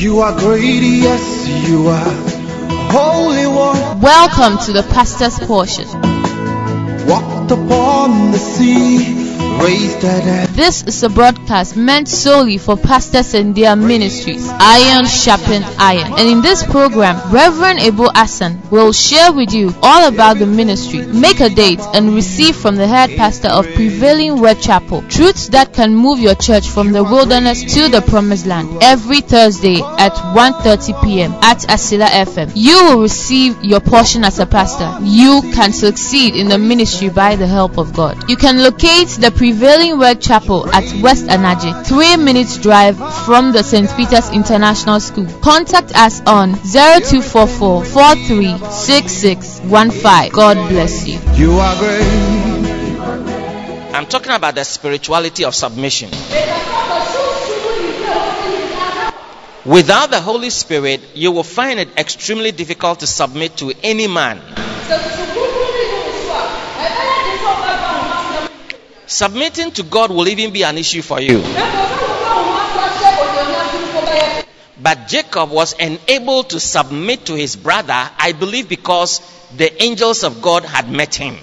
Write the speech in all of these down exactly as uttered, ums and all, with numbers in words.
You are great, yes, you are holy one. Welcome to the pastor's portion. Walked upon the sea, raised the dead. This is a broadcast meant solely for pastors and their ministries. Iron sharpened iron. And in this program, Reverend Ebo Asan will share with you all about the ministry. Make a date and receive from the head pastor of Prevailing Word Chapel truths that can move your church from the wilderness to the promised land. Every Thursday at one thirty p.m. at Asila F M. You will receive your portion as a pastor. You can succeed in the ministry by the help of God. You can locate the Prevailing Word Chapel at West Anaje, three minutes drive from the Saint Peter's International School. Contact us on zero two four four, four three six six one five. God bless you. You are great. I'm talking about the spirituality of submission. Without the Holy Spirit, you will find it extremely difficult to submit to any man. Submitting to God will even be an issue for you. But Jacob was unable to submit to his brother, I believe, because the angels of God had met him.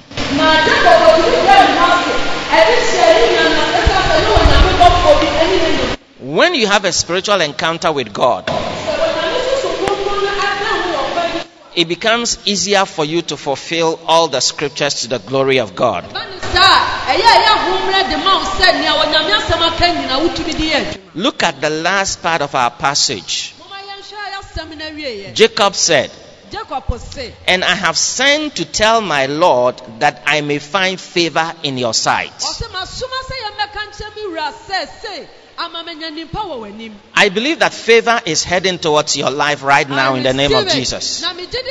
When you have a spiritual encounter with God, it becomes easier for you to fulfill all the scriptures to the glory of God. Look at the last part of our passage. Jacob said, "And I have sent to tell my Lord that I may find favor in your sight." I believe that favor is heading towards your life right now in the name of Jesus.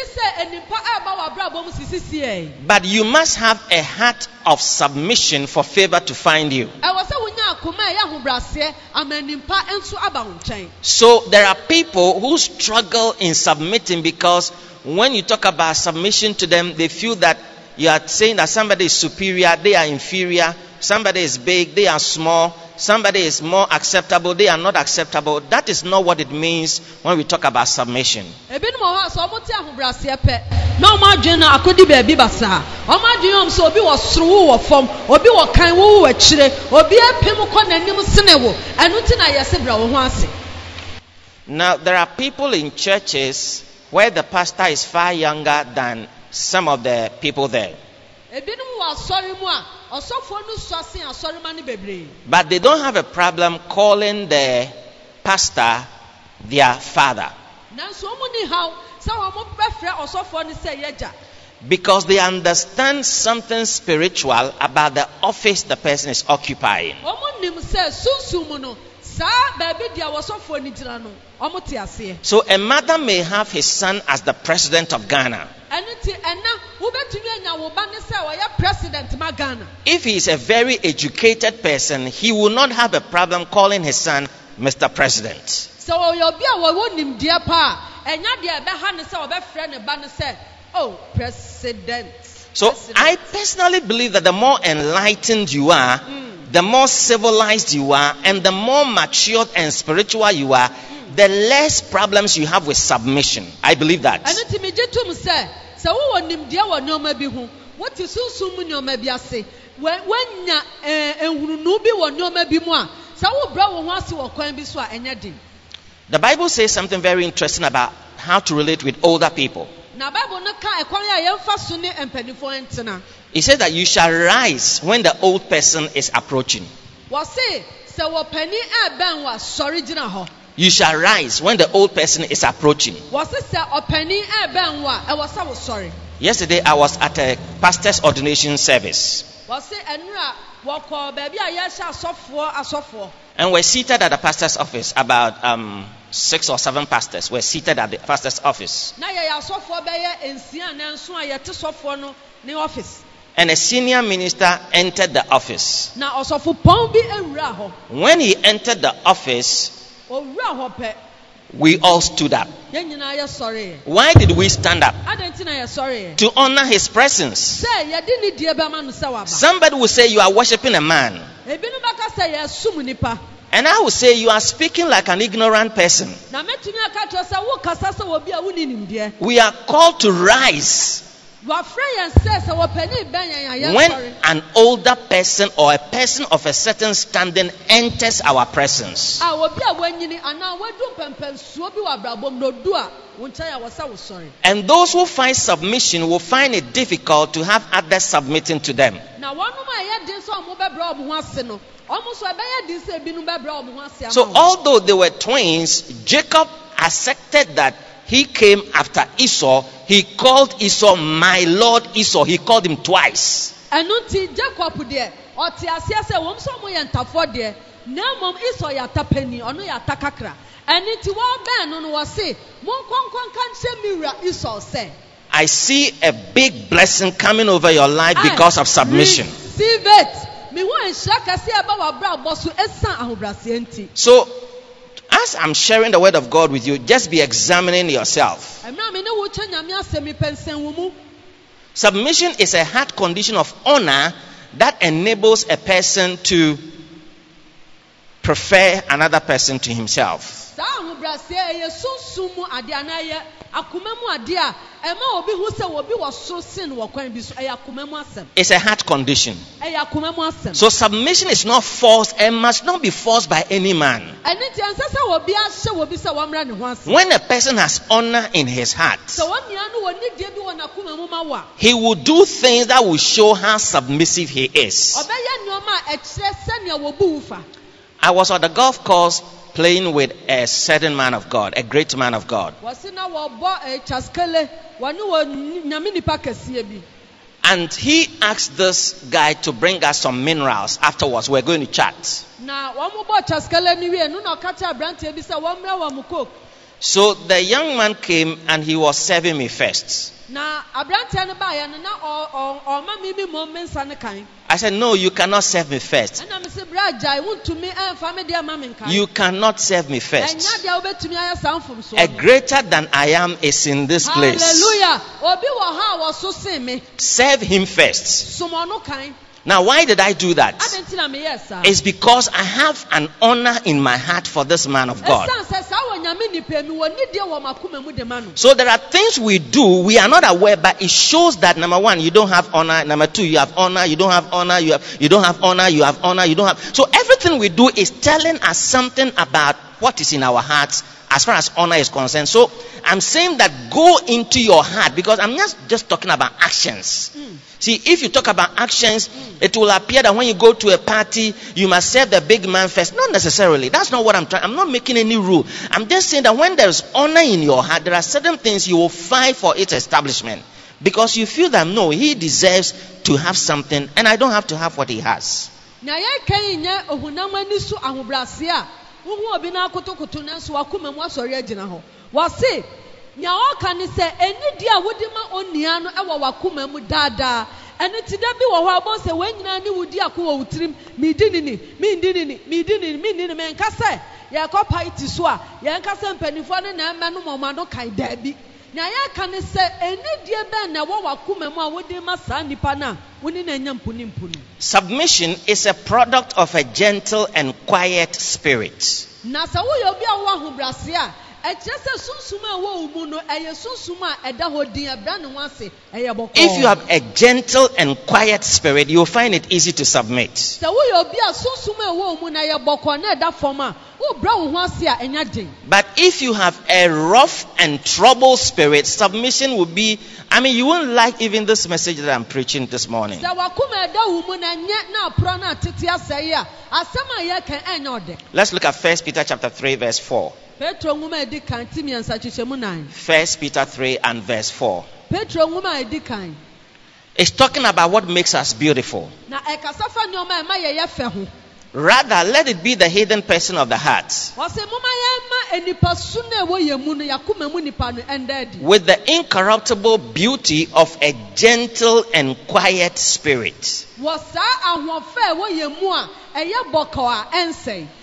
But you must have a heart of submission for favor to find you. So there are people who struggle in submitting because when you talk about submission to them, they feel that you are saying that somebody is superior, they are inferior, somebody is big, they are small, somebody is more acceptable, they are not acceptable. That is not what it means when we talk about submission. Now, there are people in churches where the pastor is far younger than some of the people there. But they don't have a problem calling the pastor their father, because they understand something spiritual about the office the person is occupying. So a mother may have his son as the president of Ghana. If he is a very educated person, he will not have a problem calling his son Mister President. Oh, President. So I personally believe that the more enlightened you are, mm. the more civilized you are, and the more matured and spiritual you are, mm. the less problems you have with submission. I believe that. The Bible says something very interesting about how to relate with older people. It says that you shall rise when the old person is approaching. You shall rise when the old person is approaching. Yesterday I was at a pastor's ordination service. And we're seated at the pastor's office. About um, six or seven pastors were seated at the pastor's office. And a senior minister entered the office. When he entered the office, we all stood up. Why did we stand up? To honor his presence. Somebody will say you are worshiping a man. And I would say you are speaking like an ignorant person. Na metumi aka kyerɛ sɛ wo kasa sɛ obi a woni nimdeɛ. We are called to rise Wafrɛ yɛn sɛ sɛ wɔpɛni bɛn yɛn a yɛn when sɔre. an older person or a person of a certain standing enters our presence. A obi a wanyini anaa wadu mpɛmpɛnsuo bi wɔ abrabɔ mu na odu a wo nkyɛn a wɔsɛ wo sɔre. And those who find submission will find it difficult to have others submitting to them. Na wɔnom a ɛyɛ den sɛ ɔmo bɛbrɛ ɔmo ho ase no, ɔmo so ɛbɛyɛ den sɛ ebinom bɛbrɛ ɔmo ho ase ama So wɔn. although they were twins, Jacob accepted that he came after Esau. He called Esau my Lord Esau. He called him twice. Ɛno nti Jacob deɛ ɔte aseɛ sɛ wɔn nso ɔmo yɛ ntafoɔ deɛ na mmom Esau yɛ atapani ɔno yɛ ata kakra. Ɛno nti wɔbɛn no no wɔse mo nkɔnkɔnka nkyɛn mi wura Esau sɛ. I see a big blessing coming over your life because of submission. Receive it. Me wo nhyira kɛse a ɛba wɔ abrabɔ so ɛsan ahobrɛaseɛ nti. So, as I'm sharing the word of God with you, just be examining yourself. Ɛmira mi ne wo kyɛ nyame asɛm mi pɛnsɛn wo mu. Submission is a heart condition of honor that enables a person to prefer another person to himself. Saa ahobrɛaseɛ ɛyɛ sunsun mu adeɛ anaa ɛyɛ akoma mu adeɛ a ɛma obi hu sɛ obi wɔ soro sen wɔ kwan bi so ɛyɛ akoma mu asɛm. It's a heart condition. Ɛyɛ akoma mu asɛm. So submission is not forced and must not be forced by any man. Ɛne nti ɛnsɛ sɛ obi ahyɛ obi sɛ wɔmmrɛ ne ho ase. When a person has honor in his heart, Sɛ wɔn nua no wɔ nidie bi wɔ n'akoma mu ma wɔ a, he will do things that will show how submissive he is. ɔbɛyɛ nneɛma a ɛkyerɛ sɛnea wɔbu wo fa. I was on the golf course playing with a certain man of God, a great man of God. Wɔsi na wɔbɔ ɛɛ kyaskele wɔne wɔ nyame nipa kɛseɛ bi. And he asked this guy to bring us some minerals. Afterwards, we're going to chat. Na wɔn mo bɔ kyaskele ni wie no na ɔka kyerɛ aberanteɛ bi sɛ wɔmmrɛ wɔn mo coke. So the young man came and he was serving me first. Na aberanteɛ no baayɛ no na ɔ ɔ ɔma mi mi mɔ me nsa ne kan. I said, no, you cannot serve me first. Ɛna mi sɛ bere agyae wuntumi ɛnfa mi deɛ ma mi nkan. You cannot serve me Ɛnya first. deɛ wobɛtumi ayɛ saa nfomsoɔ A no. greater than I am is in this place. Hallelujah. Obi wɔ ha a wɔso sen me. Serve him first. Som ɔno kan. Now, why did I do that? Adɛn nti na meyɛ saa? It's because I have an honor in my heart for this man of God. Ɛsiane sɛ saa wɔ nyame nipa mi wɔ nidie wɔ m'akoma mu de ma no. So there are things we do, we are not aware, but it shows that number one, you don't have honor. Number two, you have honor. You don't have honor. You have, you don't have honor. You have honor. You don't have. So everything we do is telling us something about what is in our hearts as far as honor is concerned. So I'm saying that go into your heart, because I'm just, just talking about actions. Mm. See, if you talk about actions, it will appear that when you go to a party, you must serve the big man first. Not necessarily. That's not what I'm trying. I'm not making any rule. I'm just saying that when there's honor in your heart, there are certain things you will fight for its establishment, because you feel that no, he deserves to have something, and I don't have to have what he has. Na yɛ kan nyɛ ohunam ani so ahobrɛase a wohu obi na akotokoto na nso wakoma mu asɔre agyina hɔ. Wɔse nea ɔka ne sɛ enidi a wodi ma onua no ɛwɔ wakoma mu daadaa. Ɛne ti da bi wɔ hɔ abɔ sɛ wɔn nyinaa ne wodi ako wɔ wutirim. Midi ni ni, mindi ni ni, midi ni ni, mindi ni men kasa. Yɛkɔ paiti so a yɛn kasa mpanimfoɔ ne na ɛmɛ no mɔmɔ no kan daabi. Na yɛka ne sɛ enidie bɛn na ɛwɔ wakoma mu a wodi ma saa nipa na woni na nya mpuni mpuni. Submission is a product of a gentle and quiet spirit. Na sɛ woyɛ obi a wɔ ahobrɛase a ɛkyerɛ sɛ sunsum a ɛwɔ wo mu no ɛyɛ sunsum a ɛda hɔ din ɛbra ne ho ase ɛyɛ bɔkɔɔ. If you have a gentle and quiet spirit, you'll find it easy to submit. Sɛ woyɛ obi a sunsum a ɛwɔ wo mu na ɛyɛ bɔkɔɔ na ɛda fam a wobra wo ho ase a ɛnya den. But if you have a rough and troubled spirit, submission will be, I mean, you won't like even this message that I'm preaching this morning. Sɛ wakoma ɛda wo mu na nyɛ na apora na atete asɛe a asɛm a yɛka ɛnyɛ ɔdɛ. Let's look at First Peter chapter three verse four. Petro nwoma a ɛdi kan ti mmiɛnsa kyekyɛ mu nan. First Peter three and verse four. Petro nwoma a ɛdi kan. It's talking about what makes us beautiful. Na ɛkasa fa nneɛma a ɛma yɛyɛ fɛ ho. Rather, let it be the hidden person of the heart, Wɔse moma yɛma enipa su na ɛwɔ yɛn mu no yakoma mu nipa no ɛnda adi. with the incorruptible beauty of a gentle and quiet spirit. Wɔ saa ahoɔfɛ a ɛwɔ yɛn mu a ɛyɛ bɔkɔɔ a ɛnsɛe.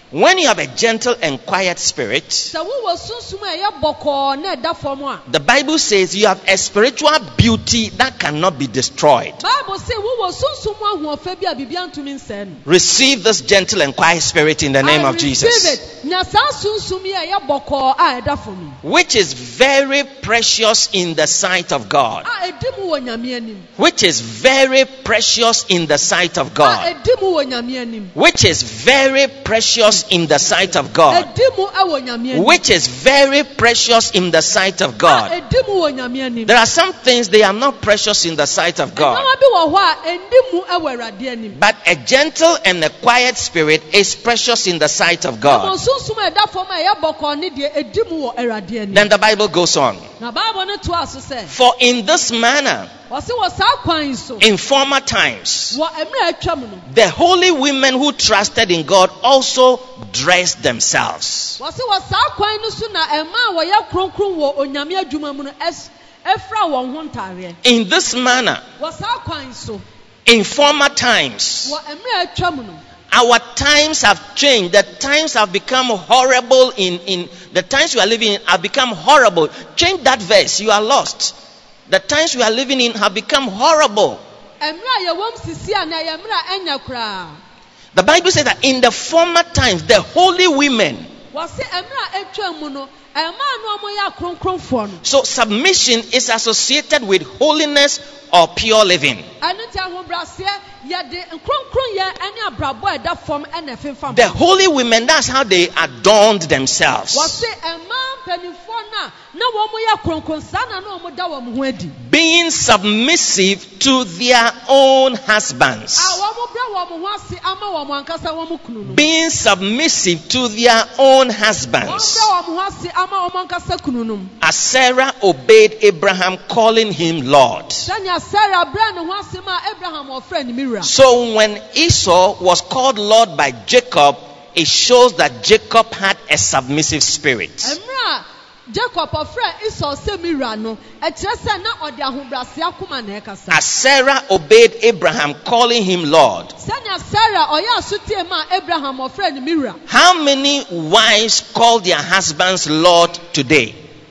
When you have a gentle and quiet spirit, sɛ wowɔ sunsum a ɛyɛ bɔkɔɔ na ɛda fam a, the Bible says you have a spiritual beauty that cannot be destroyed. Bible sɛ wowɔ sunsum ahoɔfɛ bi a biribiara ntumi nsɛe no. Receive this gentle and quiet spirit in the name I of receive Jesus, it. Nya saa sunsum yi a ɛyɛ bɔkɔɔ a ɛda fam yi, which is very precious in the sight of God. a ɛdi mu wɔ Nyame anim, Which is very precious in the sight of a God. ɛdi mu wɔ Nyame anim, Which is very precious in the sight of God. ɛdi mu ɛwɔ Nyame anim, Which is very precious in the sight of a God. ɛdi mu wɔ Nyame anim. There are some things they are not precious in the sight of God. Ɛnneɛma bi wɔ hɔ a ɛdi mu ɛwɔ Awurade anim. But a gentle and a quiet spirit is precious in the sight of Ɛwɔ God. sunsum a ɛda fam a ɛyɛ bɔkɔɔ ne deɛ ɛdi mu wɔ Awurade anim. Then the Bible goes on. Na Bible no toa so sɛ, For in this manner, wɔse wɔ saa kwan yi so, in former times, wɔ mmerɛ a atwa mu no, the holy women who trusted in God also dressed themselves. wɔse wɔ saa kwan no so na ɛma a wɔyɛ kronkron wɔ Onyame adwuma mu no ɛs- ɛfra wɔn ho ntareɛ. In this manner, Wɔ saa kwan yi so, in former times, wɔ mmerɛ a atwa mu no, our times have changed. The times have become horrible. In, in the times we are living in have become horrible. Change that verse. You are lost. The times we are living in have become horrible. mmerɛ a yɛwɔ mu sisi a na ɛyɛ mmerɛ a ɛnyɛ koraa. The Bible says that in the former times, the holy women. Wɔse mmerɛ a atwa mu no, ɛmaa no ɔmo yɛ akronkronfoɔ no. So submission is associated with holiness or pure living. Ɛno nti ahobraseɛ yɛde nkronkronyɛ ɛne abrabɔ a ɛda fam ɛna ɛfemfam. The holy women, that's how they adorned themselves. Wɔse ɛmaa mpanimfoɔ no a na wɔn yɛ kronkron saa na na wɔn da wɔn ho adi. Being submissive to their own husbands. A wɔn brɛ wɔn ho ase ama wɔn ankasa wɔn kunu no. Being submissive to their own Wɔn husbands. brɛ wɔn ho ase ama wɔn ankasa kunu no. As Sarah obeyed Abraham, calling him Lord. Sɛnea Sarah brɛ ne ho ase ma Abraham ɔfrɛ ne mewura. So when Esau was called Lord by Jacob, it shows that Jacob had a submissive spirit. Ɛmira Jacob ɔfrɛ Esau sɛ mewura no, ɛkyerɛ sɛ na ɔde ahobrɛase akoma na ɛkasa. As Sarah obeyed Abraham, calling him Lord. Sɛnea Sarah ɔyɛ asotie ma Abraham ɔfrɛ ne mewura. How many wives call their husbands Lord today?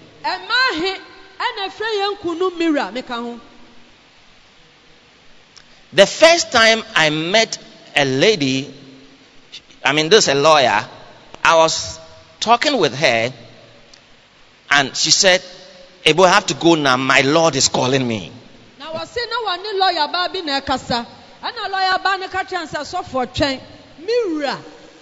Ɛmaa he ɛna ɛfrɛ yɛn kunu mewura meka ho. The first time I met a lady, I mean, this is a lawyer, I was talking with her, and she said, Ebo, I have to go now. My Lord is calling me. Na wɔse na wɔne lawyer ba bi na ɛkasa. Ɛna lawyer ba ne ka kyerɛ sɛ sɔfo twɛn mewura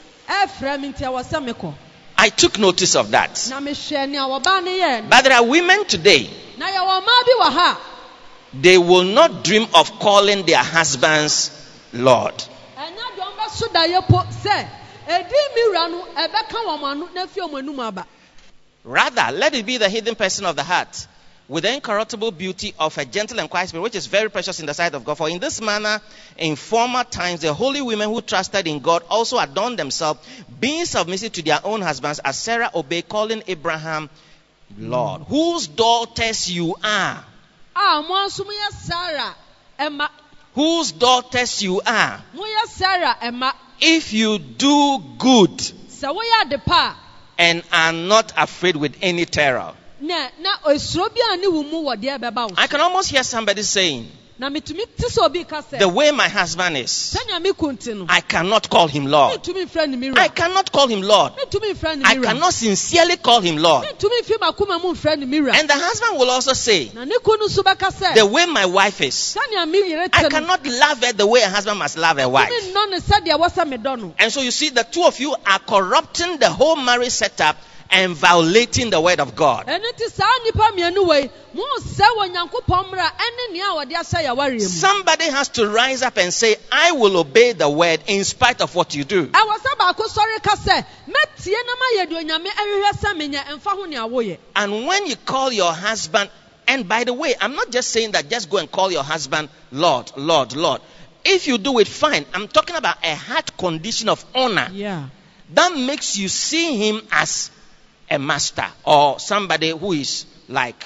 ɛfrɛ me nti ɛwɔ sɛ mekɔ. I took notice of that. Na mehwɛ nea wɔba ne yɛ. But there are women today, Na yɛwɔ mmaa bi wɔ ha. they will not dream of calling their husbands Lord. Ɛnya deɛ ɔmbɛso da yɛ po sɛ edi mewura no ɛbɛka wɔn ano na fi wɔn anum aba. Rather, let it be the hidden person of the heart, with the incorruptible beauty of a gentle and quiet spirit, which is very precious in the sight of God. For in this manner, in former times, the holy women who trusted in God also adorned themselves, being submissive to their own husbands, as Sarah obeyed, calling Abraham Lord. Mm. Whose daughters you are? Ah, mo nso mo yɛ Sarah ɛma. Whose daughters you are? Mo yɛ Sarah ɛma. If you do good Sɛ woyɛ ade pa and are not afraid with any terror. na na osuro bi ani wo mu wɔ deɛ bɛba wo. I can almost hear somebody saying, Na mitumi ti sɛ obi ka sɛ. the way my husband is, Sɛnea me kunti no. I cannot call him Lord. Mitumi frɛ ne mewura. I cannot call him Lord. Mitumi frɛ ne I mewura. cannot sincerely call him Lord. Mitumi fi makoma mu frɛ ne mewura. And the husband will also say, Na ne kunu nso bɛka sɛ. the way my wife is, Sɛnea me yere I te no. cannot love her the way a husband must love a wife. Mitumi nnɔ ne sɛdeɛ wɔ sɛ me dɔ no. And so you see, the two of you are corrupting the whole marriage setup and violating the word of God. Ɛno ti saa nipa mmienu wei mo sɛ wɔ Nyankopɔn mmara ɛne nea wɔde ahyɛ yɛ awareɛ mu. Somebody has to rise up and say, I will obey the word in spite of what you do. Ɛwɔ sɛ baako sɔre ka sɛ mɛtie na mayɛ deɛ Onyame ɛhwehwɛ sɛ menyɛ ɛmfa ho nea woyɛ. And when you call your husband, and by the way, I'm not just saying that just go and call your husband Lord, Lord, Lord. If you do it, fine. I'm talking about a heart condition of honor. Yeah. That makes you see him as a master or somebody who is like.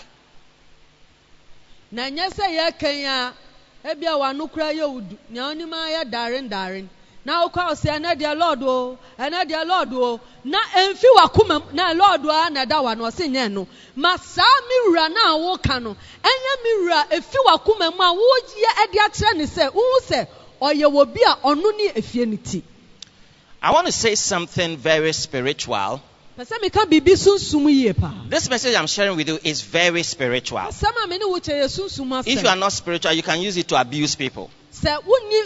Na nyɛ sɛ yɛ kan a ebia wa no kura yɛ wudu nea onim ayɛ darin darin na okwa ose na dia Lord o na dia Lord o na emfi wakoma na Lord o na da wa no ose nye no ma sa miwura na wo ka no enye miwura efi wakoma mu a wo ye ade a kire ne se wo se oye wo bi a ono ni efie ni ti. I want to say something very spiritual. This message I'm sharing with you is very spiritual. If you are not spiritual, you can use it to abuse people. But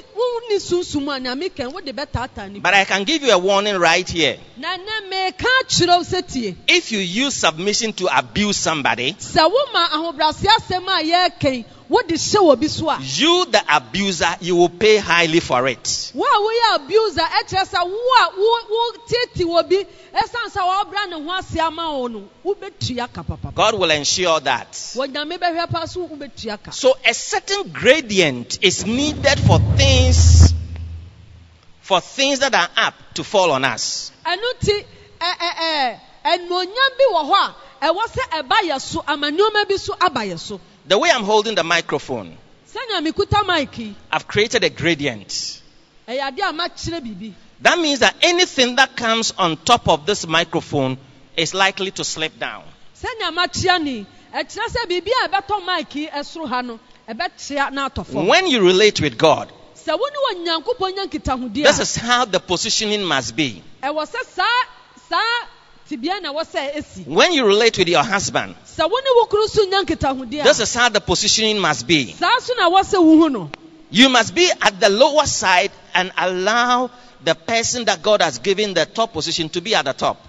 I can give you a warning right here. If you use submission to abuse somebody, you, the abuser, you will pay highly for it. God will ensure that. So a certain gradient is needed for things, for things that are apt to fall on us. The way I'm holding the microphone, I've created a gradient. That means that anything that comes on top of this microphone is likely to slip down. When you relate with God, this is how the positioning must be. When you relate with your husband, this is how the positioning must be. You must be at the lower side and allow the person that God has given the top position to be at the top.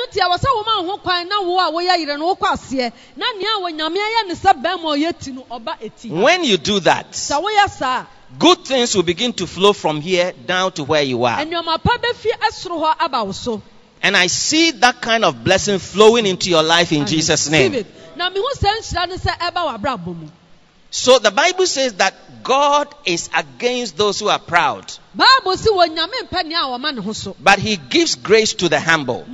When you do that, good things will begin to flow from here down to where you are. And I see that kind of blessing flowing into your life in Jesus' name. So the Bible says that God is against those who are proud, but He gives grace to the humble.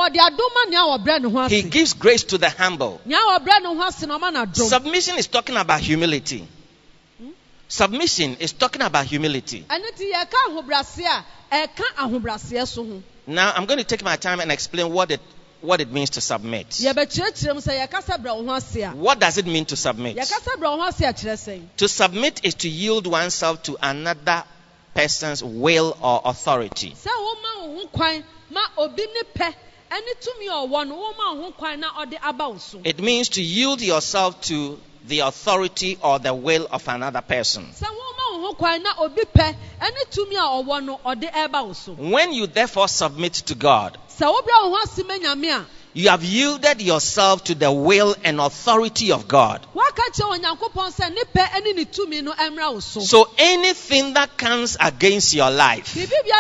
He gives grace to the humble. Submission is talking about humility. Submission is talking about humility. Now I'm going to take my time and explain what it what it means to submit. What does it mean to submit? To submit is to yield oneself to another person's will or authority. It means to yield yourself to the authority or the will of another person. When you therefore submit to God, you have yielded yourself to the will and authority of God. So anything that comes against your life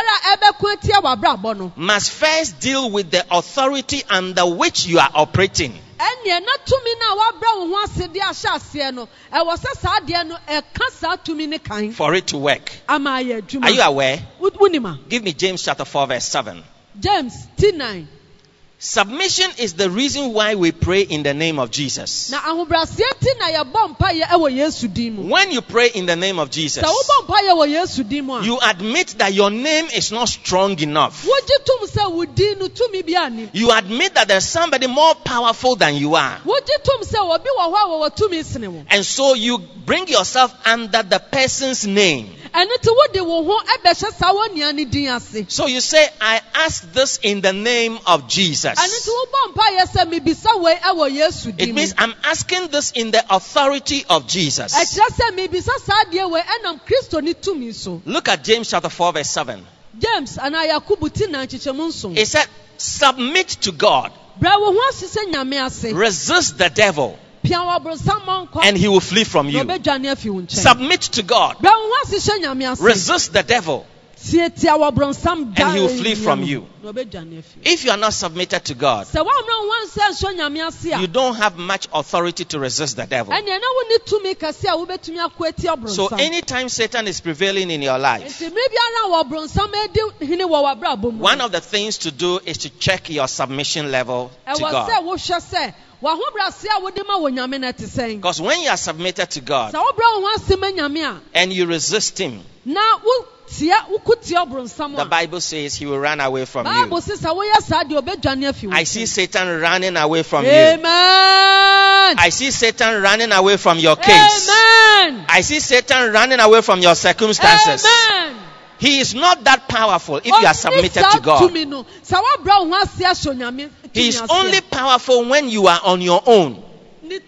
must first deal with the authority under which you are operating. For it to work. Are you aware? Give me James chapter four verse seven. James nine. Submission is the reason why we pray in the name of Jesus. When you pray in the name of Jesus, you admit that your name is not strong enough. You admit that there's somebody more powerful than you are. And so you bring yourself under the person's name. So you say, I ask this in the name of Jesus. It means I'm asking this in the authority of Jesus. Look at James chapter four verse seven. James It said, submit to God. Resist the devil, and he will flee from you. Submit to God. Resist the devil, and he will flee from you. If you are not submitted to God, you don't have much authority to resist the devil. So anytime Satan is prevailing in your life, one of the things to do is to check your submission level to God. Because when you are submitted to God and you resist Him, the Bible says he will run away from you. I see Satan running away from Amen. you. I see Satan running away from your case. Amen. I see Satan running away from your circumstances. Amen. He is not that powerful if you are submitted to God. He is only powerful when you are on your own. But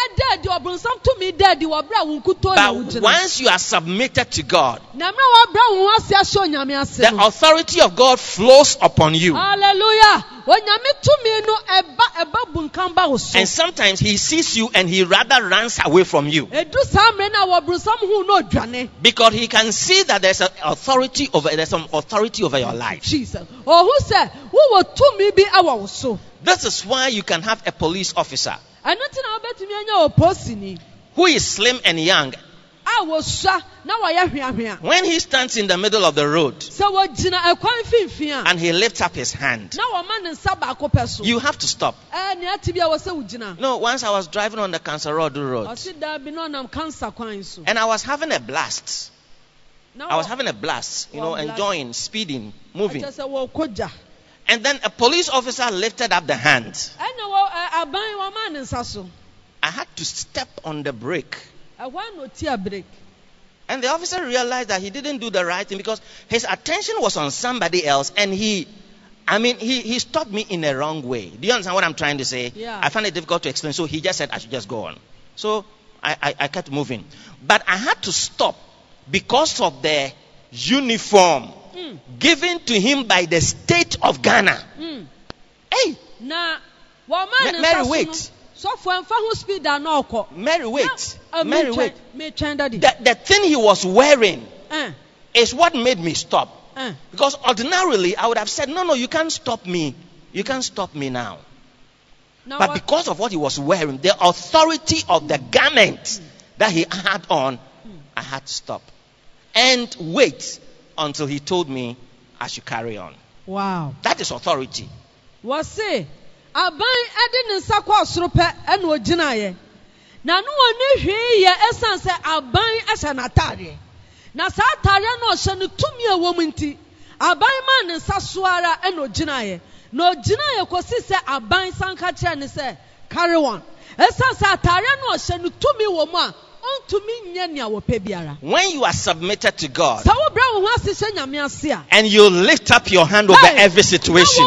once you are submitted to God, the authority of God flows upon you. Hallelujah. And sometimes he sees you and he rather runs away from you. Because he can see that there's an authority over there's some authority over your life. Jesus. This is why you can have a police officer who is slim and young. When he stands in the middle of the road and he lifts up his hand, you have to stop. No, once I was driving on the Cancerado road and I was having a blast. I was having a blast, you know, enjoying, speeding, moving. And then a police officer lifted up the hand. I had to step on the brake. And the officer realized that he didn't do the right thing because his attention was on somebody else, and he, I mean, he, he stopped me in a wrong way. Do you understand what I'm trying to say? Yeah. I found it difficult to explain, so he just said I should just go on. So I, I, I kept moving. But I had to stop because of the uniform mm. given to him by the state of Ghana. Mm. Hey! Nah, Ma- Mary, wait. Mary, wait. Mary, wait. The, the thing he was wearing uh. is what made me stop. Uh. Because ordinarily, I would have said, no, no, you can't stop me. You can't stop me now. now but what? Because of what he was wearing, the authority of the garment mm. that he had on, mm. I had to stop. And wait until he told me I should carry on. Wow. That is authority. Was it? Aban edi nsa kwa soro pe ena ogina ye na no oni hwe ye esan se aban ehye na tare na sa tare na ohye no tumi ewom nti aban ma ne nsa so ara ena ogina ye na ogina ye kosi se aban sanka kire ne se carry on esan se tare na ohye no tumi wom a when you are submitted to God and you lift up your hand over every situation,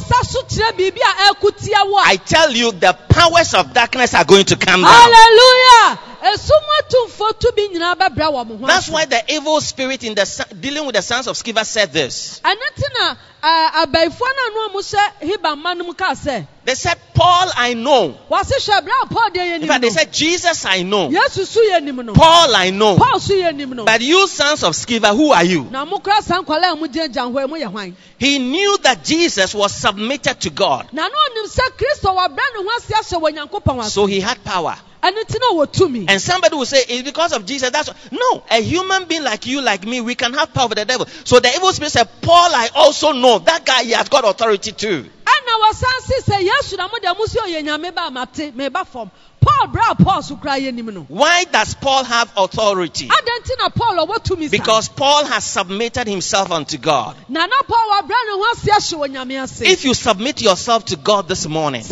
I tell you the powers of darkness are going to come down. Hallelujah. That's why the evil spirit in the dealing with the sons of Sceva said this. They said, Paul I know. In fact, they said, Jesus I know. Paul I know. But you sons of Sceva, who are you? He knew that Jesus was submitted to God. So he had power. And somebody will say, it's because of Jesus. That's no, a human being like you, like me, we can have power over the devil. So the evil spirit said, Paul I also know. That guy, he has got authority too. Why does Paul have authority? Because Paul has submitted himself unto God. If you submit yourself to God this morning,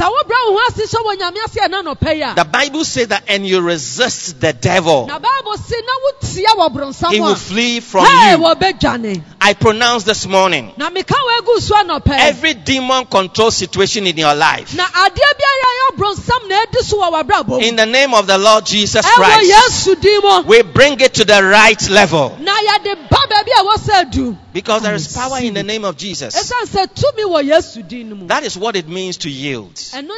the Bible says that and you resist the devil, he will flee from you. I pronounce this morning, every demon control situation in your life, in the name of the Lord Jesus Christ, we bring it to the right level. Because there is power in the name of Jesus. That is what it means to yield.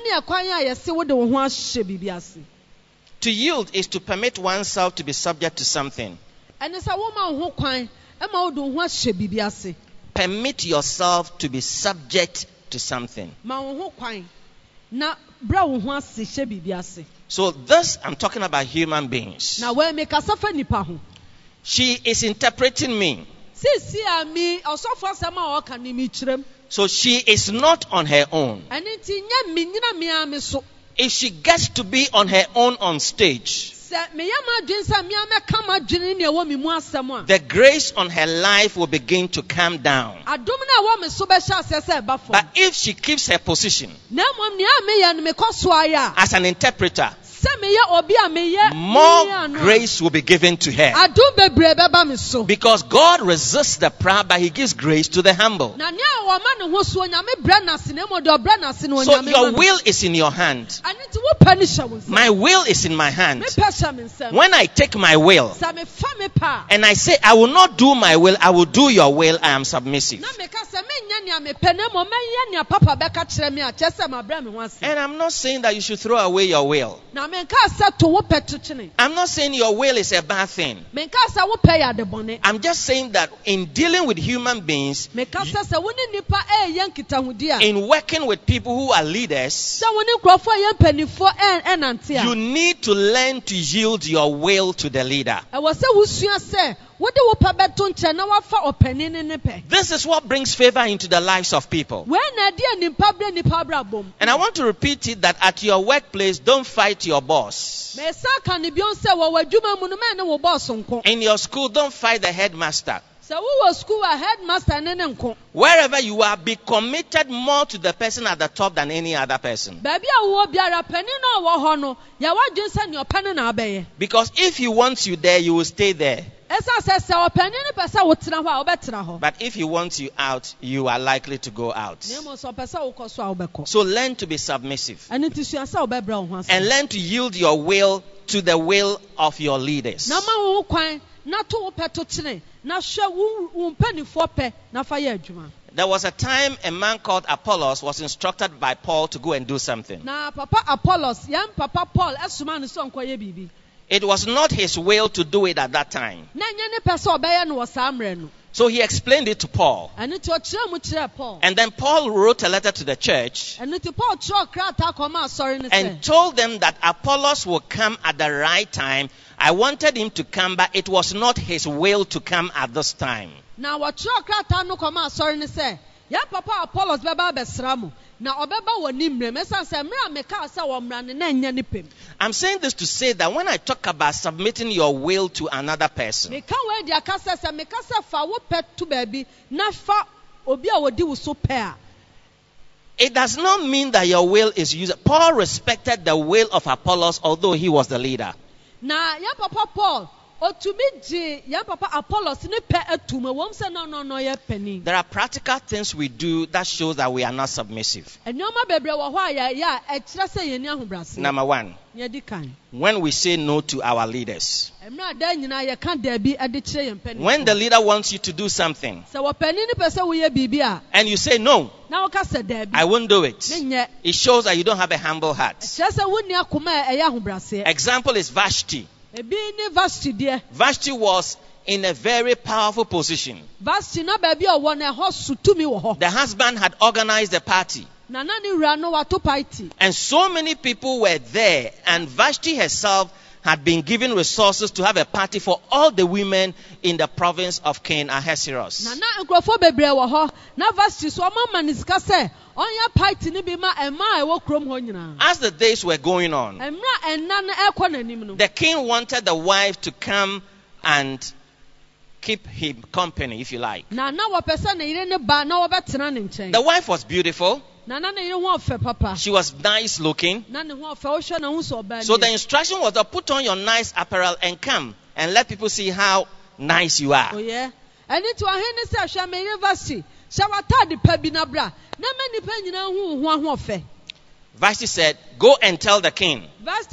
To yield is to permit oneself to be subject to something. Permit yourself to be subject to something. So this, I'm talking about human beings. She is interpreting me. So she is not on her own. If she gets to be on her own on stage, the grace on her life will begin to come down. But if she keeps her position as an interpreter, more grace will be given to her. Because God resists the proud, but He gives grace to the humble. So your will is in your hand. My will is in my hand. When I take my will and I say, I will not do my will, I will do your will, I am submissive. And I'm not saying that you should throw away your will. I'm not saying your will is a bad thing. I'm just saying that in dealing with human beings, in working with people who are leaders, you need to learn to yield your will to the leader. This is what brings favor into the lives of people. And I want to repeat it, that at your workplace, don't fight your boss. In your school, don't fight the headmaster. Wherever you are, be committed more to the person at the top than any other person. Because if He wants you there, you will stay there. But if He wants you out, you are likely to go out. So learn to be submissive. And learn to yield your will to the will of your leaders. There was a time a man called Apollos was instructed by Paul to go and do something. It was not his will to do it at that time. So he explained it to Paul. And then Paul wrote a letter to the church and told them that Apollos will come at the right time. I wanted him to come, but it was not his will to come at this time. I'm saying this to say that when I talk about submitting your will to another person, it does not mean that your will is used. Paul respected the will of Apollos, although he was the leader. There are practical things we do that shows that we are not submissive. Number one, when we say no to our leaders. When the leader wants you to do something and you say no, I won't do it, it shows that you don't have a humble heart. Example is Vashti. Vashti was in a very powerful position. The husband had organized a party. And so many people were there, and Vashti herself had been given resources to have a party for all the women in the province of King Ahasuerus. As the days were going on, the king wanted the wife to come and keep him company, if you like. The wife was beautiful. She was nice looking. So the instruction was to put on your nice apparel and come and let people see how nice you are. Vashti said, go and tell the king that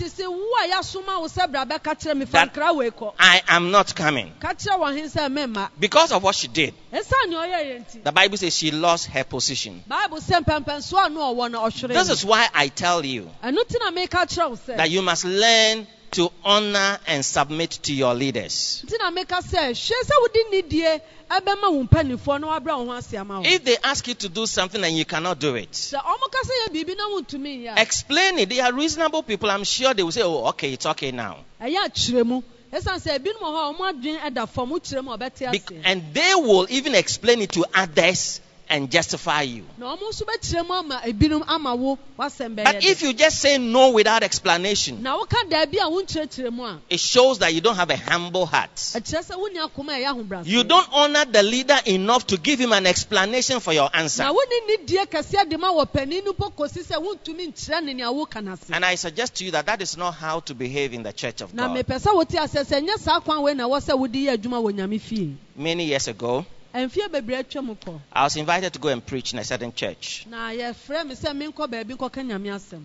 I am not coming. Because of what she did, the Bible says she lost her position. This is why I tell you that you must learn to honor and submit to your leaders. If they ask you to do something and you cannot do it, explain it. They are reasonable people. I'm sure they will say, oh, okay, it's okay now. Be- and they will even explain it to others and justify you. Na ɔmo nso bɛkyerɛ mu ama ebinom ama wo wasɛm bɛyɛ. But if you just say no without explanation, na woka daabi a wonkyerɛkyerɛ mu a, it shows that you don't have a humble heart. ɛkyerɛ sɛ wonni akoma a ɛyɛ ahobrɛase. You don't honor the leader enough to give him an explanation for your answer. Na wonni nidie kɛseɛ de ma wɔ panin no po kosi sɛ wontumi nkyerɛ ne nea woka n'ase. And I suggest to you that that is not how to behave in the church of Na God. mepɛ sɛ wote asɛ sɛ nyɛ saa kwan wei na wɔ sɛ wode yɛ adwuma wɔ Nyame fie. Many years ago, Ɛmfie bebree atwa mu kɔ. I was invited to go and preach in a certain church. Na yɛfrɛ me sɛ menkɔ baabi nkɔka Nyame asɛm.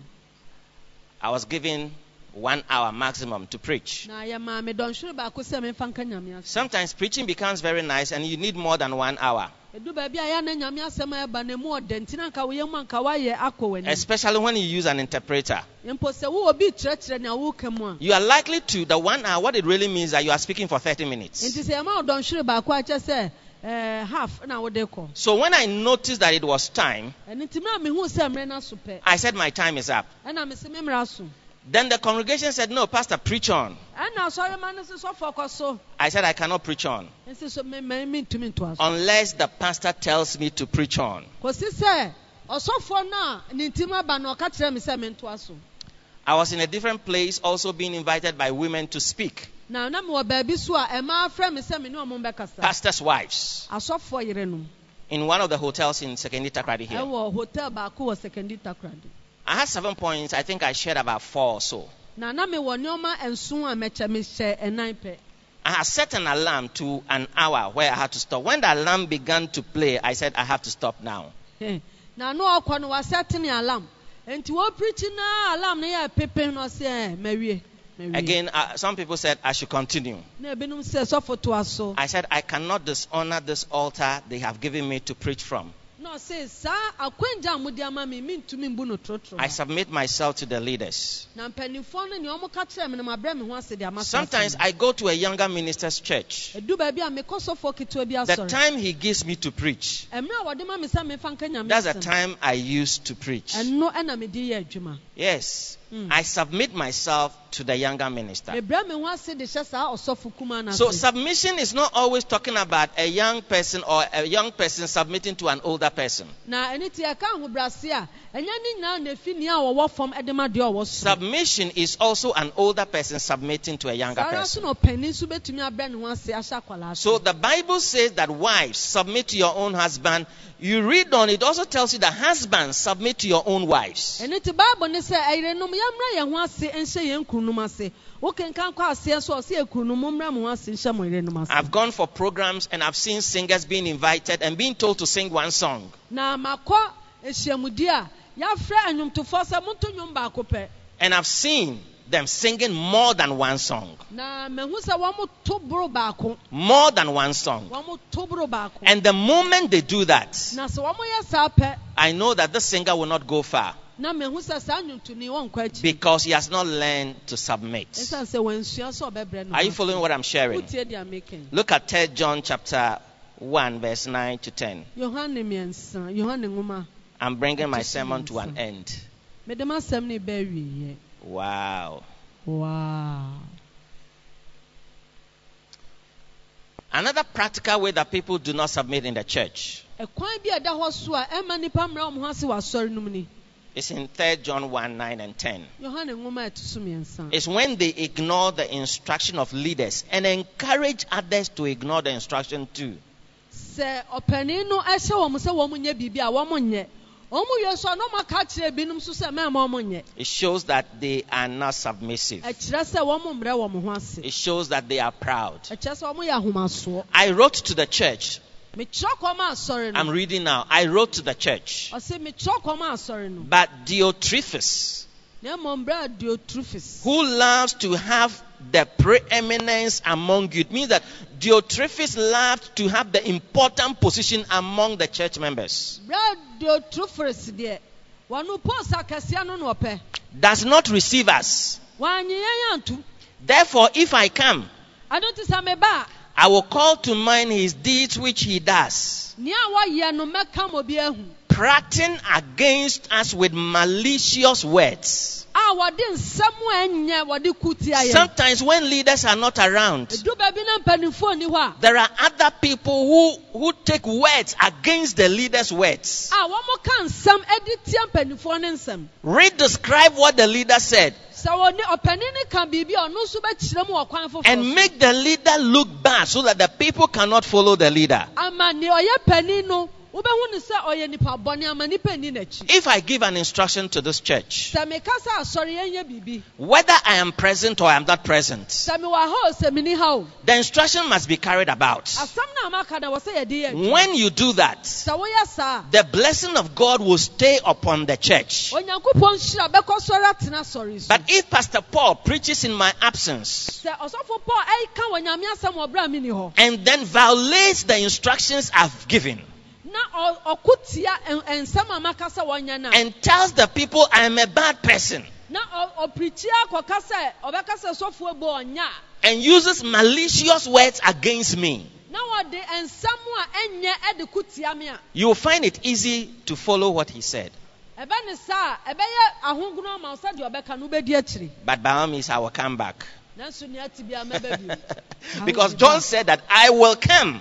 I was given one hour maximum to preach. Na yɛmaa me dɔnhwere baako sɛ memfa nka Nyame asɛm. Sometimes preaching becomes very nice and you need more than one hour. Edu baabi a yɛ na Nyame asɛm a ɛba na mu ɔdɛ nti na nka woyɛ mu anka woayɛ akɔ w'anim. Especially when you use an interpreter. Mpo sɛ wo obi kyerɛkyerɛ nea woka mu a. You are likely to, the one hour, what it really means is that you are speaking for thirty minutes. Nti sɛ yɛma wo dɔnhwere baako akyɛ sɛ eh, half na wode kɔ. So when I noticed that it was time, Ɛno nti mmerɛ a mehu sɛ mmerɛ no aso pɛ. I said my time is up. Ɛna mese me mmara so. Then the congregation said, no, Pastor, preach on. Ɛna asɔrema no sɛ sɔfo kɔ so. I said, I cannot preach on Nti so me me mentumi ntoa so. unless the pastor tells me to preach on. Kɔsi sɛ ɔsɔfo no a ne ntim aba na ɔka kyerɛ me sɛ mentoa so. I was in a different place, also being invited by women to speak. Na na me wɔ baabi so a ɛma afrɛ me sɛ me ne ɔmo bɛkasa. Pastors' wives. Asɔfo yerenom. In one of the hotels in Sekendi Takrady here. Ɛwɔ hotel baako wɔ Sekendi Takrady. I had seven points. I think I shared about four or so. Na na me wɔ nneɛma nson a mɛkyɛ me hyɛ ɛnan pɛ. I had set an alarm to an hour where I had to stop. When the alarm began to play, I said, I have to stop now. Na no ɔkɔ no wasɛte ne alarm. Enti wo preach na alarm na yɛ pepe no sɛ mawie. Again, uh, some people said I should continue. Na ebinom sɛ sɔfo toa so. I said, I cannot dishonor this altar they have given me to preach from. No say sa akwenja amudi ama me mintumi mbu no trotro. I submit myself to the leaders. Na mpanifo no ne ɔmo ka kyerɛ me na mabrɛ me ho ase de ama. Sometimes I go to a younger minister's church. Edu baabi a me kɔ sɔfo ketewa bi The asɔre. time he gives me to preach, Emre a wɔde ma me sɛ me fa nka Nyame asɛm. that's the time I use to preach. Ɛno ɛna me di yɛ adwuma. Yes. Mm. I submit myself to the younger minister. Mebrɛ me ho ase de hyɛ saa ɔsɔfo kuma na. So submission is not always talking about a young person or a young person submitting to an older person. Na ɛne ti ɛka ahobrɛase a ɛnyɛ ne nyinaa na efi nea wɔwɔ fam ɛde ma deɛ ɔwɔ so. Submission is also an older person submitting to a younger Saa ara so person. na ɔpanin nso betumi abrɛ ne ho ase ahyɛ akwadaa So the Bible says that wives submit to your own husband. You read on, it also tells you that husbands submit to your own wives. ɛne ti Bible ne sɛ ɛyerenom yɛmmrɛ yɛn ho ase nhyɛ yɛn kununom ase. Wokenkan kɔ aseɛ so ɔse yɛ kununom mmrɛ mo ho ase nhyɛ mo yerenom ase. I've gone for programs and I've seen singers being invited and being told to sing one song. Na makɔ ehyiamudi a yɛafrɛ anwomtofoɔ sɛ monto nnwom baako pɛ. And I've seen them singing more than one song. Na mehu sɛ wɔn to boro baako. More than one song. Wɔn to boro baako. And the moment they do that, Na sɛ wɔn yɛ saa pɛ. I know that this singer will not go far Na mehu sɛ saa nnwontoni wɔn nkɔ akyi. because he has not learned to submit. Ɛsan sɛ wɔnsua sɛ ɔbɛbrɛ no. Are you following what I'm sharing? Wotie deɛ making. Look at Third John chapter one, verse nine to ten. Yohane miɛnsa, Yohane nwoma. I'm bringing my sermon to an end. Mede m'asɛm ne bɛ awieyɛ. Wow. Wow. Another practical way that people do not submit in the church Ɛkwan bi a ɛda hɔ so a ɛma nipa mmrɛ wɔn ho ase wɔ asɔre no mu ni. is in Third John one, nine and ten. Yohane nwoma a ɛto so miɛnsa. It's when they ignore the instruction of leaders and encourage others to ignore the instruction too. Sɛ ɔpanin no ɛhyɛ wɔn sɛ wɔn nyɛ biribi a wɔn nyɛ. Wɔn yɛ so a na wɔn aka kyerɛ ebinom so sɛ mɛma wɔn nyɛ. It shows that they are not submissive. Ɛkyerɛ sɛ wɔn mmerɛ wɔn ho ase. It shows that they are proud. Ɛkyerɛ sɛ wɔn yɛ ahomasoɔ. I wrote to the church. Mekyerɛ kɔm asɔre no. I'm reading now. I wrote to the church. Ɔsɛ mekyerɛ kɔm asɔre no. But Diotrephes, Na mmom brɛ Diotrephes. who loves to have the preeminence among you, it means that Diotrephes loved to have the important position among the church members. Brɛ Diotrephes deɛ wɔn post akɛseɛ no na ɔpɛ. Does not receive us. Wɔanyi yɛn antu. Therefore, if I come, Ado ti sɛ meba. I will call to mind his deeds which he does, Nea wɔyɛ no mɛka mo bi ahu. prating against us with malicious words. Sometimes when leaders are not around, there are other people who, who take words against the leader's words. Redescribe what the leader said and make the leader look bad so that the people cannot follow the leader. If I give an instruction to this church, whether I am present or I am not present, the instruction must be carried about. When you do that, the blessing of God will stay upon the church. But if Pastor Paul preaches in my absence and then violates the instructions I've given, and tells the people I am a bad person, and uses malicious words against me, you will find it easy to follow what he said. But by all means, I will come back. Because John said that I will come.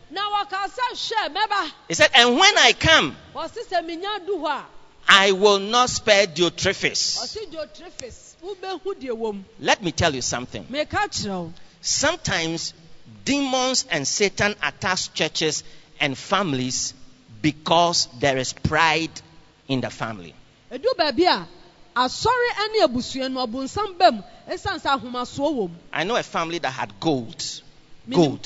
He said, and when I come, I will not spare Diotrephes. Let me tell you something. Sometimes demons and Satan attacks churches and families because there is pride in the family. I know a family that had gold. Gold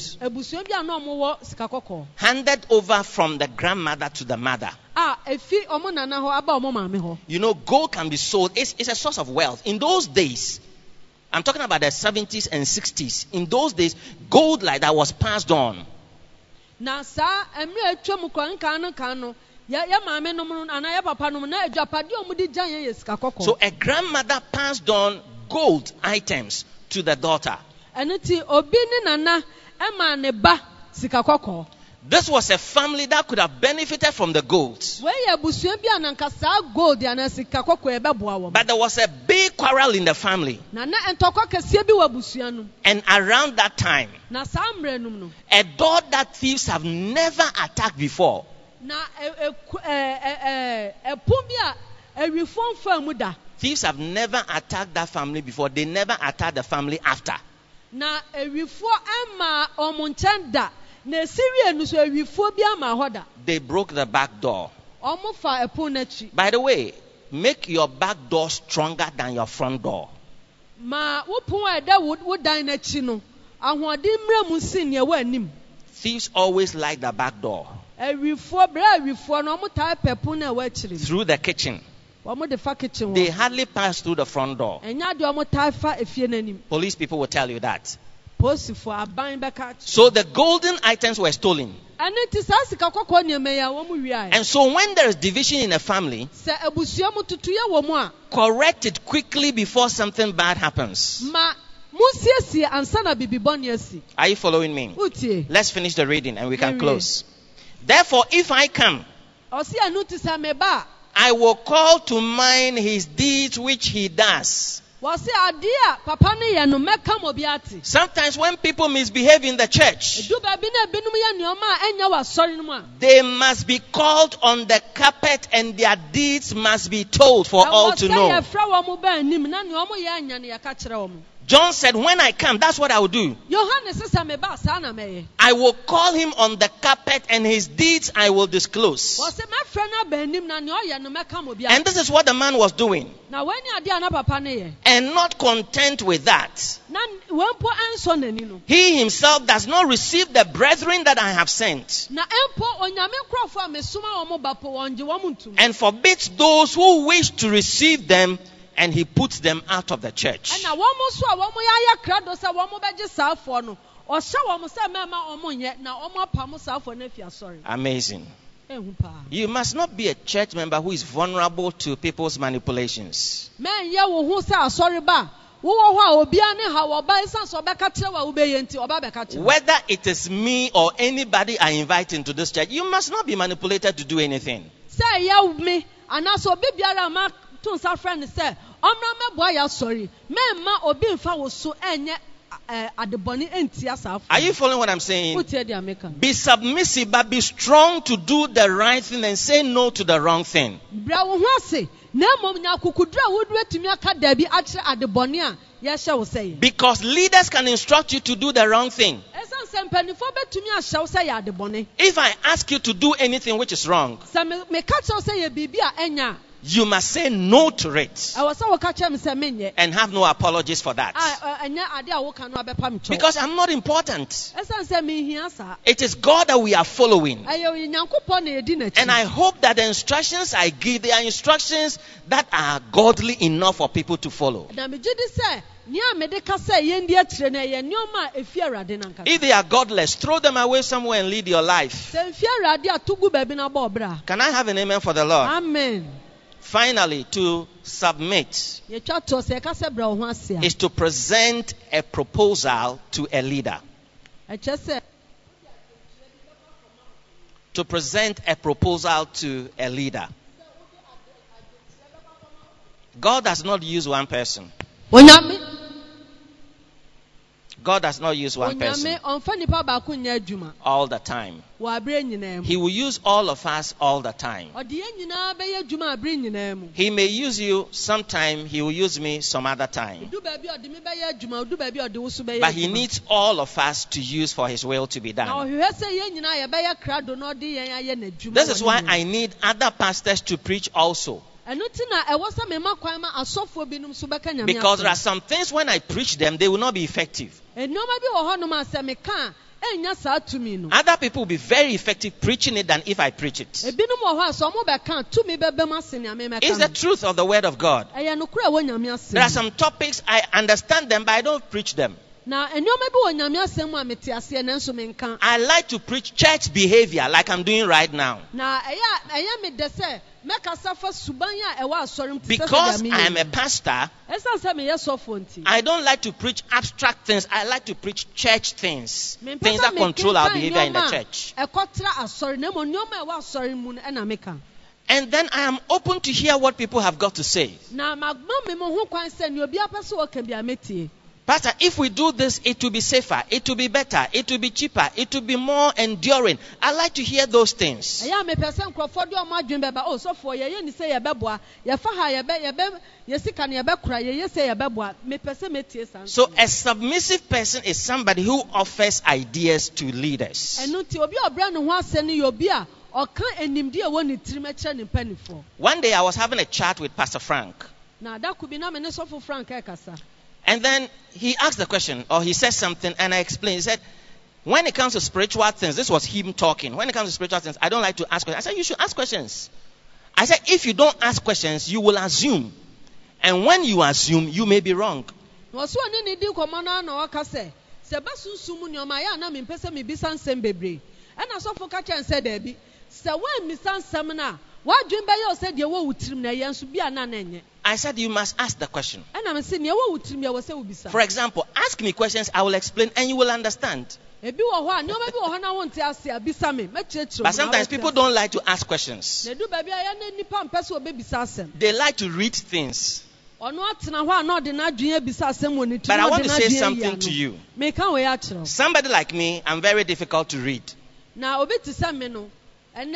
handed over from the grandmother to the mother. You know, gold can be sold. It's, it's a source of wealth. In those days, I'm talking about the seventies and sixties. In those days, gold like that was passed on. So a grandmother passed on gold items to the daughter. This was a family that could have benefited from the gold. But there was a big quarrel in the family. And around that time, a door that thieves have never attacked before, thieves have never attacked that family before. They never attacked the family after. They broke the back door. By the way, make your back door stronger than your front door. Thieves always like the back door. Through the kitchen. They hardly pass through the front door. Police people will tell you that. So the golden items were stolen. And so when there is division in a family, correct it quickly before something bad happens. Are you following me? Let's finish the reading and we can close. Therefore, if I come, I will call to mind his deeds which he does. Sometimes when people misbehave in the church, they must be called on the carpet and their deeds must be told for all to know. John said, when I come, that's what I will do. I will call him on the carpet and his deeds I will disclose. And this is what the man was doing. And not content with that, he himself does not receive the brethren that I have sent, and forbids those who wish to receive them, and he puts them out of the church. Amazing. You must not be a church member who is vulnerable to people's manipulations. Whether it is me or anybody I invite into this church, you must not be manipulated to do anything. Say ya me anaso obi biara ma to nsa friend say omra meboa ya sorry memma obi mfa wo so enye adeboni enti asafo. Are you following what I'm saying? Be submissive but be strong to do the right thing and say no to the wrong thing. Bra wo ho ase na mom nya kokudura wodu atumi aka dabi akire adeboni a ye hye wo say. Because leaders can instruct you to do the wrong thing. If I ask you to do anything which is wrong, you must say no to it and have no apologies for that. Because I'm not important. It is God that we are following. And I hope that the instructions I give, they are instructions that are godly enough for people to follow. If they are godless, throw them away somewhere and lead your life. Can I have an amen for the Lord? Amen. Finally, to submit is to present a proposal to a leader. To present a proposal to a leader. God does not use one person. God does not use one person all the time. He will use all of us all the time. He may use you sometime, he will use me some other time. But he needs all of us to use for his will to be done. This is why I need other pastors to preach also. Because there are some things when I preach them, they will not be effective. Other people will be very effective preaching it than if I preach it. It's the truth of the word of God. There are some topics I understand them, but I don't preach them. I like to preach church behavior like I'm doing right now. Because I am a pastor, I don't like to preach abstract things. I like to preach church things. Things that control our behavior in the church. And then I am open to hear what people have got to say. Pastor, if we do this, it will be safer, it will be better, it will be cheaper, it will be more enduring. I like to hear those things. So a submissive person is somebody who offers ideas to leaders. One day I was having a chat with Pastor Frank. And then he asked the question, or he said something, and I explained. He said, when it comes to spiritual things, this was him talking. When it comes to spiritual things, I don't like to ask questions. I said, you should ask questions. I said, if you don't ask questions, you will assume. And when you assume, you may be wrong. I said you must ask the question. For example, ask me questions, I will explain and you will understand. But sometimes people don't like to ask questions. They like to read things. But I want to say something to you. Somebody like me, I'm very difficult to read. You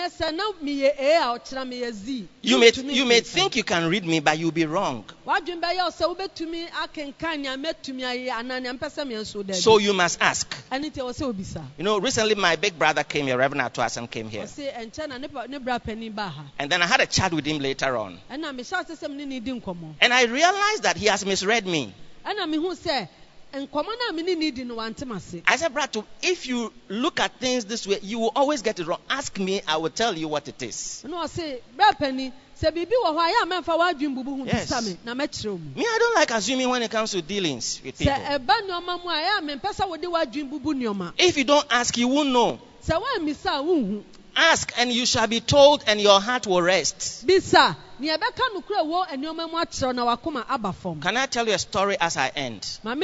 may, you may think you can read me, but you'll be wrong. So you must ask. You know, recently my big brother came here, Reverend Atuasan came here. And then I had a chat with him later on. And I realized that he has misread me. I said, Brad, if you look at things this way, you will always get it wrong. Ask me, I will tell you what it is. Yes. Me, I don't like assuming when it comes to dealings with people. If you don't ask, you won't know. Ask and you shall be told and your heart will rest. Can I tell you a story as I end?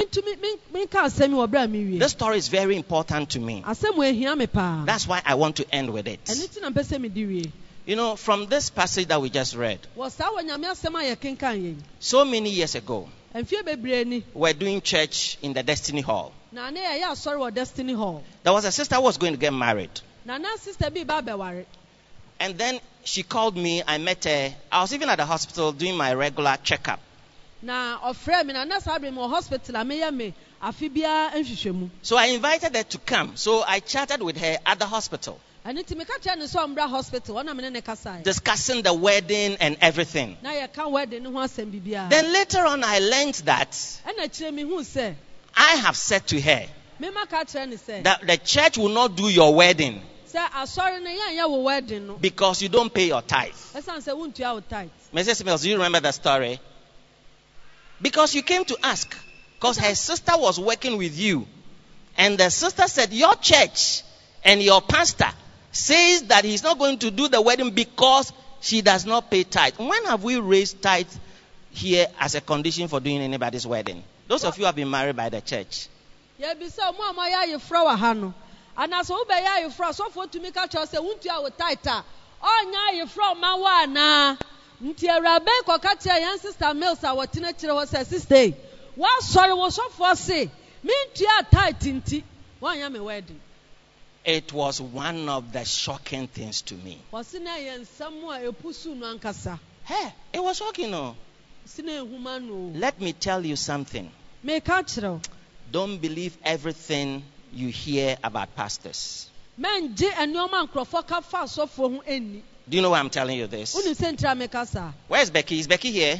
This story is very important to me. That's why I want to end with it. You know, from this passage that we just read, wɔ saa wɔ nyame asɛm a yɛkenkan yɛn so many years ago, mfie bebree ni we were doing church in the Destiny Hall. na ne yɛyɛ asɔre wɔ Destiny Hall There was a sister who was going to get married. na na sister bi ba bɛware And then she called me. I met her. I was even at the hospital doing my regular checkup. na ɔfrɛ me na na saa bere mu wɔ hospital a meyɛ me afe biara nhwehwɛmu So I invited her to come. So I chatted with her at the hospital, ɛno nti meka kyerɛ ne sɛ ɔmbra hospital ɔna mene ne kasaeɛ discussing the wedding and everything. na yɛka wedding ne ho asɛm bibiara Then later on, I learned that ɛna kyerɛ me hu sɛ I have said to her mema ka kyerɛ ne sɛ that the church will not do your wedding sɛ asɔre no yɛnyɛ wo wedding no because you don't pay your tithe. ɛsiane sɛ wontua wo tithe Missus Mills, do you remember the story? Because you came to ask. Because her sister was working with you. And the sister said, your church and your pastor says that he's not going to do the wedding because she does not pay tithe. When have we raised tithe here as a condition for doing anybody's wedding? Those of you who have been married by the church. yɛbisa ɔmo a moayɛ ayefrɛ wɔ ha no anaasɛ wobɛyɛ ayefrɛ asɔfoɔ tumi ka kyerɛ sɛ wontua wo tithe a ɔnyɛ ayefrɛ ɔma wɔ anaa nti awuraba kɔka kyerɛ yɛn sister Mills a wɔtena kyerɛ hɔ sɛ sister yi woasɔre wɔ sɔfoɔ se mentua tithe nti woanyɛ me wedding It was one of the shocking things to me. wɔse na ɛyɛ nsɛm a ɛpu su no ankasa Hey, it was shocking. No. si na ehuma no Let me tell you something. meka kyerɛ wo Don't believe everything you hear about pastors. mɛngye nneɔma nkurɔfoɔ ka fa asɔfoɔ ho ani Do you know why I'm telling you this? wonim sɛ ntira meka saa Where's Becky? Is Becky here?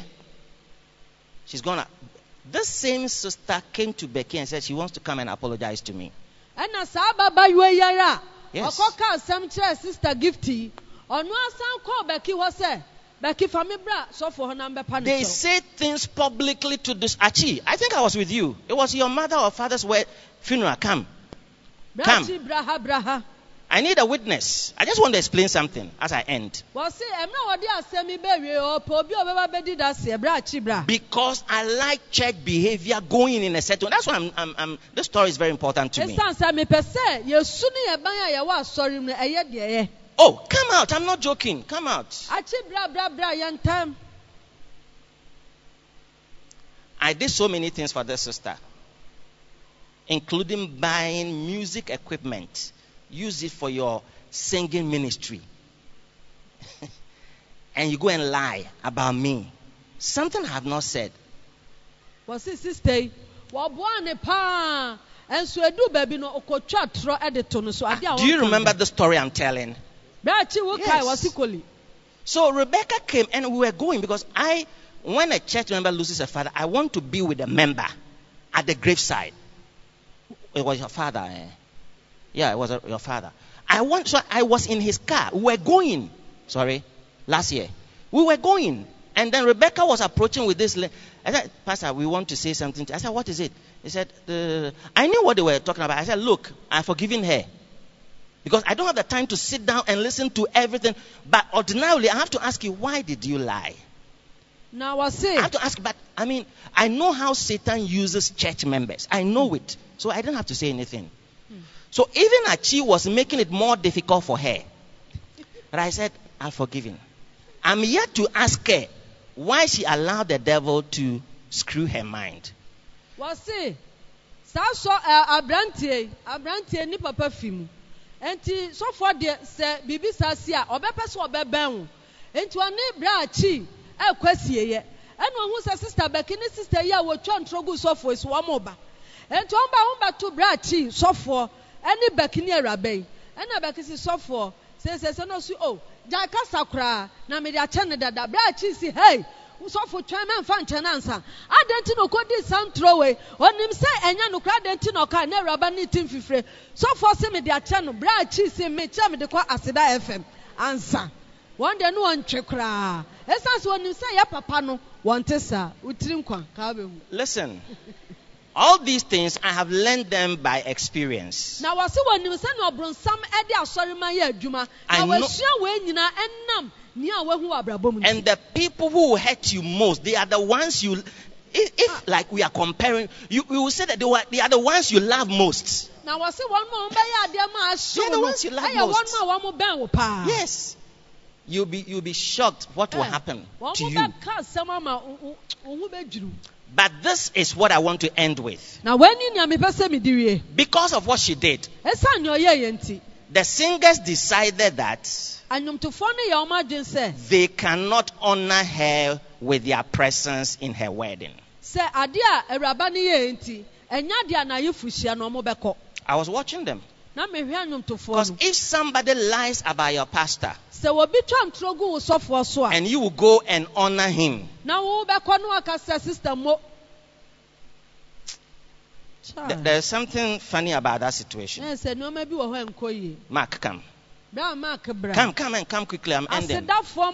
She's gonna. This same sister came to Becky and said she wants to come and apologize to me. ɛna saa ababayewa yi ara Yes. ɔkɔka asɛm kyerɛ sister Gift yi ɔno asan kɔɔ Becky hɔ sɛ Becky fa me bra sɔfoɔ hɔ na mbɛpa ne They kyɛw say things publicly to this. Achi, I think I was with you. It was your mother or father's wed- funeral. Come. come. brakyi braha braha I need a witness. I just want to explain something as I end. wɔse ɛmmerɛ wɔde asɛm yi bɛwie ɔpɛ obi a ɔbɛba bɛdi da seɛ brakyi bra Because I like church behavior going in a certain. That's why I'm. I'm, I'm this story is very important to me. ɛsiane sɛ mepɛ sɛ yɛsu ne yɛban a yɛwɔ asɔre mu no ɛyɛ deɛ ɛyɛ Oh, come out! I'm not joking. Come out. akyi bra bra bra yɛntam I did so many things for this sister, including buying music equipment. Use it for your singing ministry. And you go and lie about me. Something I have not said. wɔse sister yi wɔboa ne paa ɛnso edu baabi no ɔkɔtwa torɔ ɛde to no so ade a Do you wɔnka remember no. the story I'm telling? brakyi wo kae Yes. wɔse koli So Rebecca came and we were going because I, when a church member loses a father, I want to be with a member at the graveside. It was your father. Eh? Yeah, it was uh, your father. I want. So I was in his car. We were going. Sorry, last year we were going, and then Rebecca was approaching with this. Le- I said, Pastor, we want to say something. I said, what is it? He said, uh, I knew what they were talking about. I said, look, I've forgiven her. Because I don't have the time to sit down and listen to everything. But ordinarily, I have to ask you, why did you lie? na I wɔse have to ask, but I mean, I know how Satan uses church members. I know it. So I didn't have to say anything. So even Achi was making it more difficult for her. But I said, I've forgiven. I'm yet to ask her why she allowed the devil to screw her mind. wɔse saa sɔ ɛ aberanteɛ yi aberanteɛ ni papa fi mu enti sɔfoɔ deɛ sɛ biribi saa si a ɔbɛpɛ sɛ ɔbɛbɛn wo enti ɔne brakyi ɛkɔ asieɛ ɛna ɔhu sɛ sister Becky ne sister yi a wɔtwa ntoro gu sɔfoɔ yi so wɔn ba enti wɔn ba wɔn bɛto brakyi sɔfoɔ ɛne Becky ne awuraba yi ɛna Becky si sɔfoɔ sɛsɛsɛ no so o gya kasa koraa na mede akyɛ ne dada brakyi si hey sɔfo twɛn mɛ nfa nkyɛn ansa adanti no kodi santro we onim sɛ ɛnya no kora adanti no ka na awuraba ne tim fifire sɔfo se mede akyɛ no brakyi se me kyɛ mede kɔ aseda F M ansa wɔn de no wɔn twe koraa ɛsan so onim sɛ yɛ papa no wɔn te sa utiri nkwa ka bɛhu Listen, all these things I have learned them by experience. na wɔse wɔnim sɛ na ɔbronsam ɛde asɔre ma yɛ adwuma I na know- wɔasua wɔn nyinaa ɛnam nea wɔahu wɔ abrabɔ mu And the people who will hurt you most, they are the ones you, if, if like we are comparing, you, you will say that they, were, they are the ones you love most. na wɔse wɔn ma wɔn bɛyɛ adeɛ ma They are ahyew the no ones you love ɛyɛ most. wɔn ma wɔn bɛn wo paa Yes. you'll be you'll be shocked what will happen to you. But this is what I want to end with. Because of what she did, the singers decided that they cannot honor her with their presence in her wedding. I was watching them. Because if somebody lies about your pastor and you will go and honor him, th- there's something funny about that situation. Mark, come. Come, come and come quickly. I'm ending.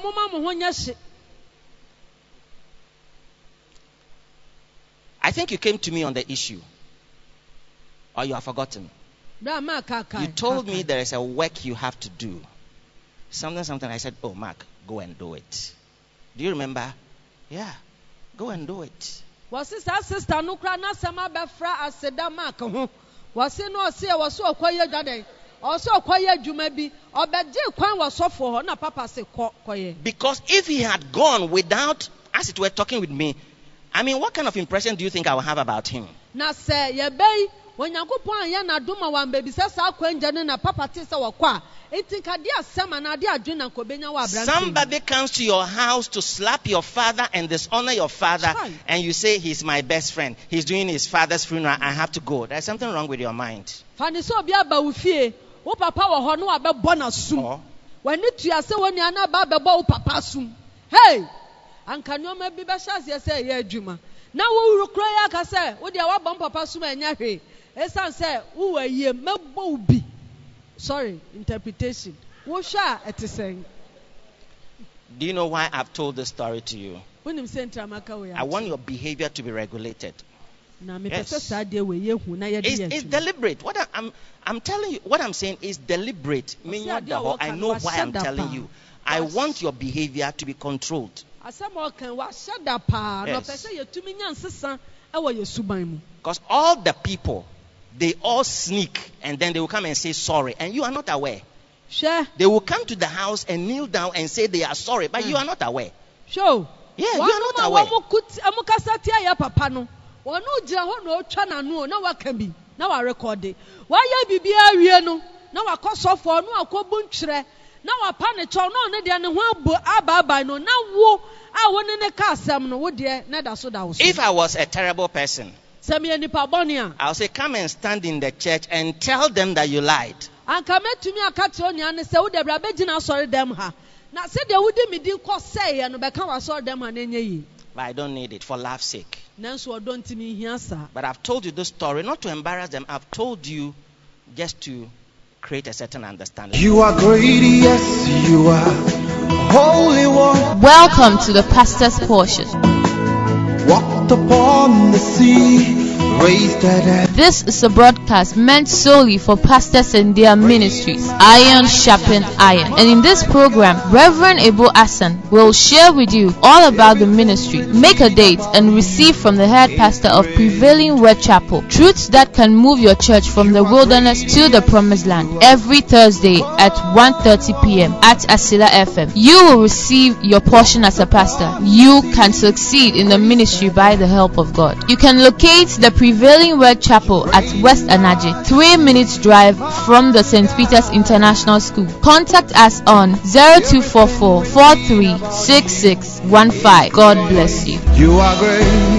I think you came to me on the issue. Or you have forgotten. You told me there is a work you have to do. Something, something. I said, oh, Mark, go and do it. Do you remember? Yeah. Go and do it. Was it our sister Nukra Nasama Befra as Sedamaka? Was it no see? Was so quiet that day. Also quiet you may be. Or but Jay Kwan was so for her. No, Papa said quiet. Because if he had gone without, as it were, talking with me, I mean, what kind of impression do you think I will have about him? Na say, ye bay. When you go point ya na duma wan baby says sa kwenja na papa tisa wakwa. Etinkadia sama na dia adwena kobenya wa branch. Somebody comes to your house to slap your father and dishonor your father, Chai. And you say he's my best friend. He's doing his father's funeral. I have to go. There's something wrong with your mind. Fani so bia ba ufie. Wo papa wo ho no abebo na sum. When it you say when you na ba bebo wo papa sum. Hey! Anka nyoma bi ba shase say ye adwuma. Na wo wurukro ya ka say wo dia wa bom papa sum anya hwe. Esan say wo wa ye mebo bi. Sorry, interpretation. Wo sha etiseng. Do you know why I've told this story to you? I want your behavior to be regulated. Yes. It's, it's deliberate. What I, I'm I'm telling you, what I'm saying is deliberate. I know why I'm telling you. I want your behavior to be controlled. Yes. Because all the people, they all sneak and then they will come and say sorry, and you are not aware. Sure. They will come to the house and kneel down and say they are sorry, but mm. you are not aware. Sure. Yeah, you are not aware. One no jira no twa na no na waka bi na wa record it. Why ya bibia wie no na wa kosofo no akobu ntwere na wa pa ne cho no ne de ne ho abo ababa no na wo a wo ne ne ka asem no wo de na da so da wo so. If I was a terrible person, I will say come and stand in the church and tell them that you lied. Anka metumi akati onia ne se wo de bra be gina sori dem ha. Na se de wo de mi din ko say ya no be ka wa sori dem ha na enye yi. But I don't need it for laugh's sake. But I've told you this story not to embarrass them. I've told you just to create a certain understanding. You are great, yes, you are holy one. Welcome to the pastor's portion. Walked upon the sea. This is a broadcast meant solely for pastors and their ministries. Iron sharpen iron. And in this program, Reverend Ebo Asan will share with you all about the ministry. Make a date and receive from the head pastor of Prevailing Word Chapel truths that can move your church from the wilderness to the promised land. Every Thursday at one thirty p.m. at Asila F M. You will receive your portion as a pastor. You can succeed in the ministry by the help of God. You can locate the Prevailing Word Chapel at West Anaje, three minutes drive from the Saint Peter's International School. Contact us on zero two four four, four three six six one five. God bless you. You are great.